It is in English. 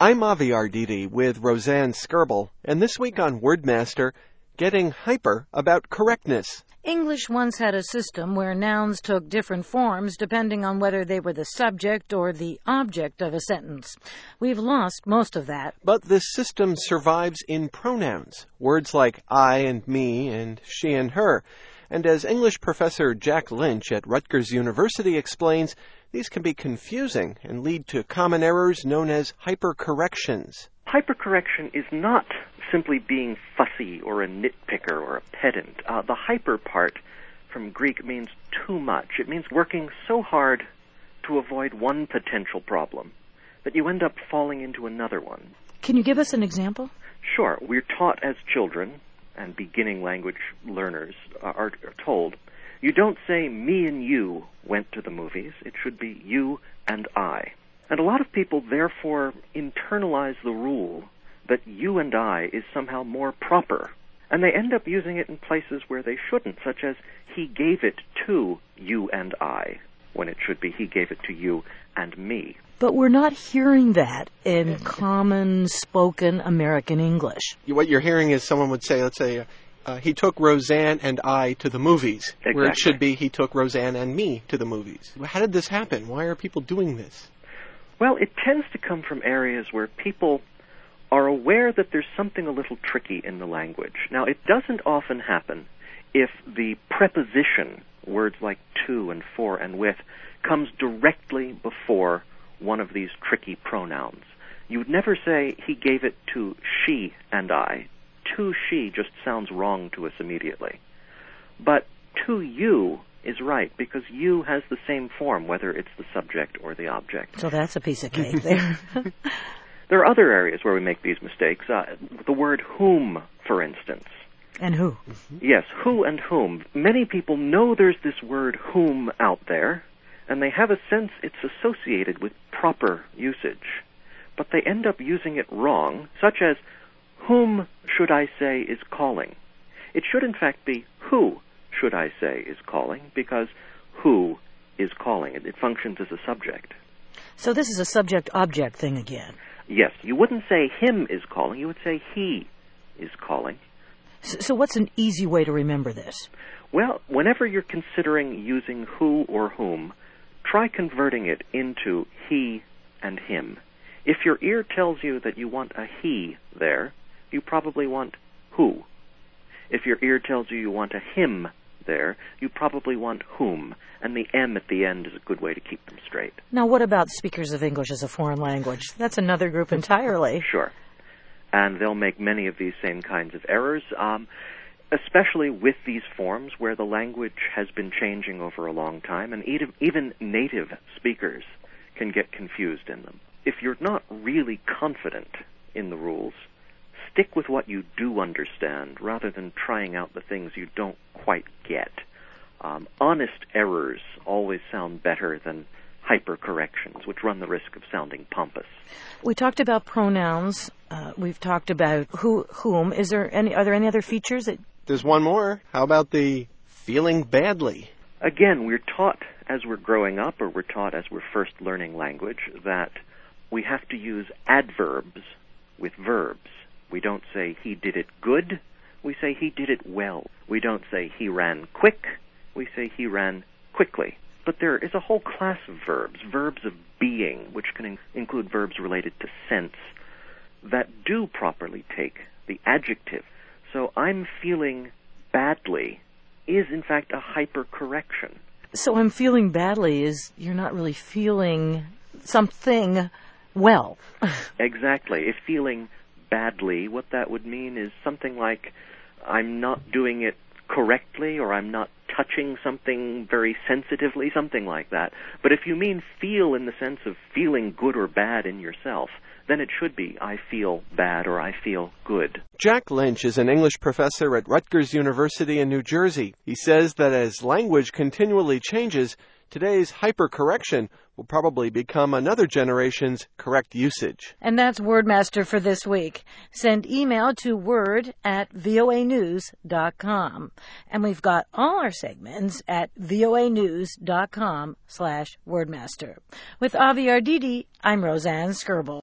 I'm Avi Arditi with Roseanne Skirble, and this week on Wordmaster, getting hyper about correctness. English once had a system where nouns took different forms depending on whether they were the subject or the object of a sentence. We've lost most of that. But this system survives in pronouns, words like I and me and she and her. And as English professor Jack Lynch at Rutgers University explains, these can be confusing and lead to common errors known as hypercorrections. Hypercorrection is not simply being fussy or a nitpicker or a pedant. The hyper part from Greek means too much. It means working so hard to avoid one potential problem that you end up falling into another one. Can you give us an example? Sure. We're taught as children, and beginning language learners are told, you don't say me and you went to the movies. It should be you and I. And a lot of people therefore internalize the rule that you and I is somehow more proper. And they end up using it in places where they shouldn't, such as he gave it to you and I, when it should be he gave it to you and me. But we're not hearing that in common spoken American English. What you're hearing is someone would say, let's say, he took Roseanne and I to the movies, Exactly. where it should be he took Roseanne and me to the movies. How did this happen? Why are people doing this? Well, it tends to come from areas where people are aware that there's something a little tricky in the language. Now, it doesn't often happen if the preposition, words like to and for and with, comes directly before one of these tricky pronouns. You would never say he gave it to she and I. To she just sounds wrong to us immediately. But to you is right, because you has the same form, whether it's the subject or the object. So that's a piece of cake there. There are other areas where we make these mistakes. The word whom, for instance. And who? Yes, who and whom. Many people know there's this word whom out there, and they have a sense it's associated with proper usage. But they end up using it wrong, such as, whom should I say is calling? It should in fact be who should I say is calling, because who is calling. It functions as a subject. So this is a subject-object thing again. Yes, you wouldn't say him is calling, you would say he is calling. So what's an easy way to remember this? Well, whenever you're considering using who or whom, try converting it into he and him. If your ear tells you that you want a he there, you probably want who. If your ear tells you want a him there, you probably want whom, and the M at the end is a good way to keep them straight. Now, what about speakers of English as a foreign language? That's another group entirely. Sure. And they'll make many of these same kinds of errors, especially with these forms where the language has been changing over a long time, and even native speakers can get confused in them. If you're not really confident in the rules, stick with what you do understand rather than trying out the things you don't quite get. Honest errors always sound better than hypercorrections, which run the risk of sounding pompous. We talked about pronouns. We've talked about whom. Are there any other features that... There's one more. How about the feeling badly? Again, we're taught as we're growing up, or we're taught as we're first learning language, that we have to use adverbs with verbs. We don't say he did it good, we say he did it well. We don't say he ran quick, we say he ran quickly. But there is a whole class of verbs of being, which can include verbs related to sense, that do properly take the adjective. So I'm feeling badly is in fact a hypercorrection. So I'm feeling badly is you're not really feeling something well. Exactly. If feeling badly, what that would mean is something like I'm not doing it correctly, or I'm not touching something very sensitively, something like that. But if you mean feel in the sense of feeling good or bad in yourself, then it should be I feel bad or I feel good. Jack Lynch is an English professor at Rutgers University in New Jersey. He says that as language continually changes, today's hypercorrection will probably become another generation's correct usage. And that's Wordmaster for this week. Send email to word@voanews.com. And we've got all our segments at voanews.com/Wordmaster. With Avi Arditi, I'm Roseanne Skirble.